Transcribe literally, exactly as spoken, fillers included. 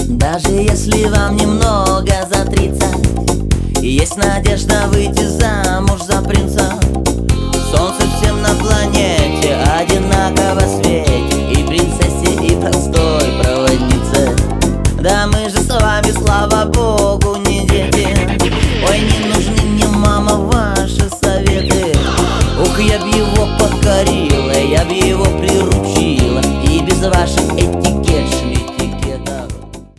Даже если вам немного за тридцать, есть надежда выйти замуж за принца. Солнце